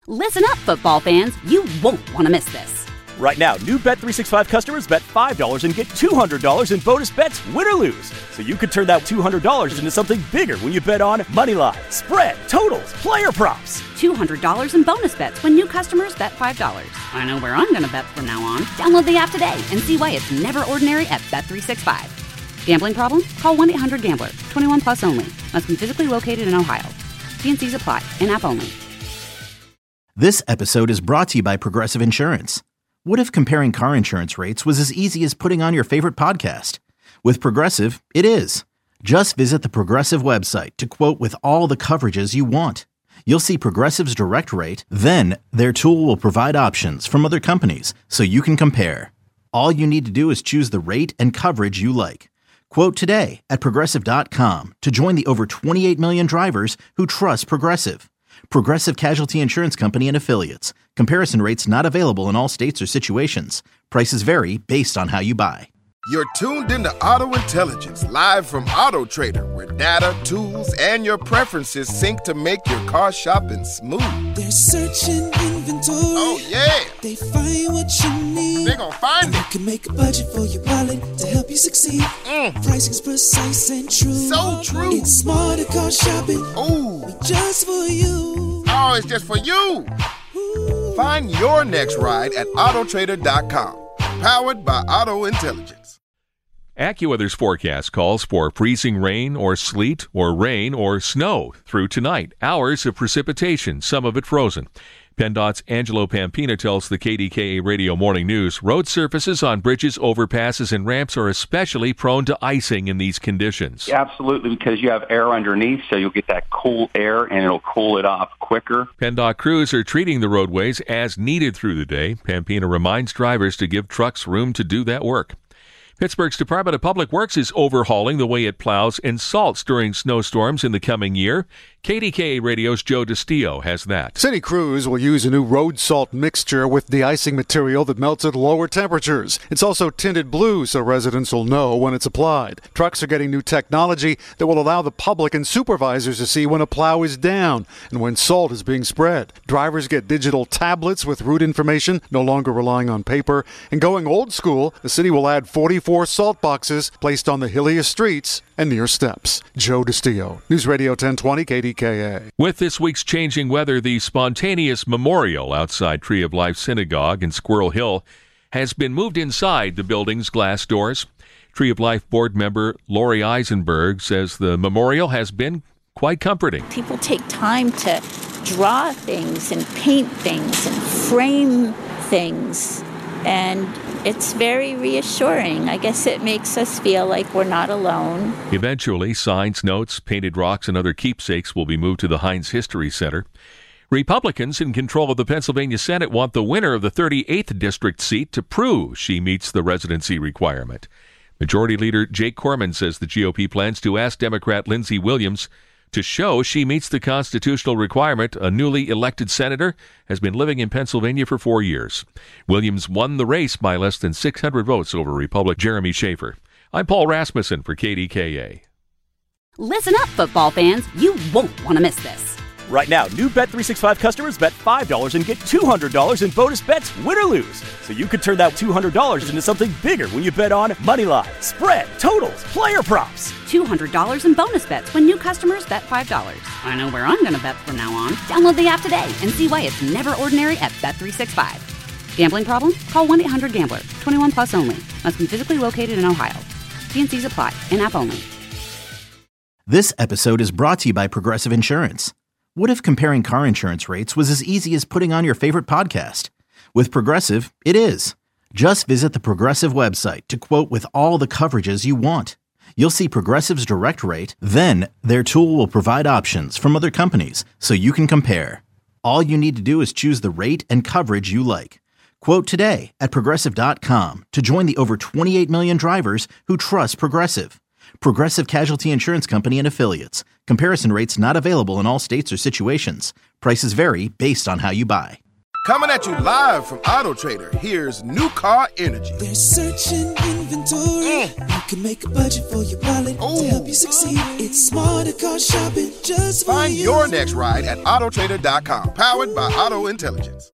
Listen up, football fans. You won't want to miss this. Right now, new Bet365 customers bet $5 and get $200 in bonus bets, win or lose. So you could turn that $200 into something bigger when you bet on moneyline, spread, totals, player props. $200 in bonus bets when new customers bet $5. I know where I'm going to bet from now on. Download the app today and see why it's never ordinary at Bet365. Gambling problem? Call 1-800-GAMBLER. 21 plus only. Must be physically located in Ohio. T&Cs apply. In-app only. This episode is brought to you by Progressive Insurance. What if comparing car insurance rates was as easy as putting on your favorite podcast? With Progressive, it is. Just visit the Progressive website to quote with all the coverages you want. You'll see Progressive's direct rate, then their tool will provide options from other companies so you can compare. All you need to do is choose the rate and coverage you like. Quote today at Progressive.com to join the over 28 million drivers who trust Progressive. Progressive Casualty Insurance Company and Affiliates. Comparison rates not available in all states or situations. Prices vary based on how you buy. You're tuned into Auto Intelligence, live from Auto Trader, where data, tools, and your preferences sync to make your car shopping smooth. They're searching inventory. Oh, yeah. They find what you need. They're gonna find it. You can make a budget for your wallet to help you succeed. Pricing's precise and true. So true. It's smarter car shopping. Ooh. Just for you. Oh, it's just for you. Ooh. Find your next ride at Autotrader.com. Powered by Auto Intelligence. AccuWeather's forecast calls for freezing rain or sleet or rain or snow through tonight. Hours of precipitation, some of it frozen. PennDOT's Angelo Pampina tells the KDKA Radio Morning News, road surfaces on bridges, overpasses, and ramps are especially prone to icing in these conditions. Absolutely, because you have air underneath, so you'll get that cool air, and it'll cool it off quicker. PennDOT crews are treating the roadways as needed through the day. Pampina reminds drivers to give trucks room to do that work. Pittsburgh's Department of Public Works is overhauling the way it plows and salts during snowstorms in the coming year. KDKA Radio's Joe DiStio has that. City crews will use a new road salt mixture with de-icing material that melts at lower temperatures. It's also tinted blue so residents will know when it's applied. Trucks are getting new technology that will allow the public and supervisors to see when a plow is down and when salt is being spread. Drivers get digital tablets with route information, no longer relying on paper. And going old school, the city will add 44 salt boxes placed on the hilliest streets and near steps. Joe DiStio, News Radio 1020 KDKA. With this week's changing weather, the spontaneous memorial outside Tree of Life Synagogue in Squirrel Hill has been moved inside the building's glass doors. Tree of Life board member Lori Eisenberg says the memorial has been quite comforting. People take time to draw things and paint things and frame things, and it's very reassuring. I guess it makes us feel like we're not alone. Eventually, signs, notes, painted rocks, and other keepsakes will be moved to the Heinz History Center. Republicans in control of the Pennsylvania Senate want the winner of the 38th district seat to prove she meets the residency requirement. Majority Leader Jake Corman says the GOP plans to ask Democrat Lindsey Williams to show she meets the constitutional requirement. A newly elected senator has been living in Pennsylvania for 4 years. Williams won the race by less than 600 votes over Republican Jeremy Schaefer. I'm Paul Rasmussen for KDKA. Listen up, football fans. You won't want to miss this. Right now, new Bet365 customers bet $5 and get $200 in bonus bets, win or lose. So you could turn that $200 into something bigger when you bet on moneyline, spread, totals, player props. $200 in bonus bets when new customers bet $5. I know where I'm going to bet from now on. Download the app today and see why it's never ordinary at Bet365. Gambling problem? Call 1-800-GAMBLER. 21 plus only. Must be physically located in Ohio. T&Cs apply. In-app only. This episode is brought to you by Progressive Insurance. What if comparing car insurance rates was as easy as putting on your favorite podcast? With Progressive, it is. Just visit the Progressive website to quote with all the coverages you want. You'll see Progressive's direct rate, then their tool will provide options from other companies so you can compare. All you need to do is choose the rate and coverage you like. Quote today at Progressive.com to join the over 28 million drivers who trust Progressive. Progressive Casualty Insurance Company and Affiliates. Comparison rates not available in all states or situations. Prices vary based on how you buy. Coming at you live from Auto Trader, here's New Car Energy. They're searching inventory. You can make a budget for your wallet to help you succeed. It's smarter car shopping just for Find you. your next ride at autotrader.com. Powered by Auto Intelligence.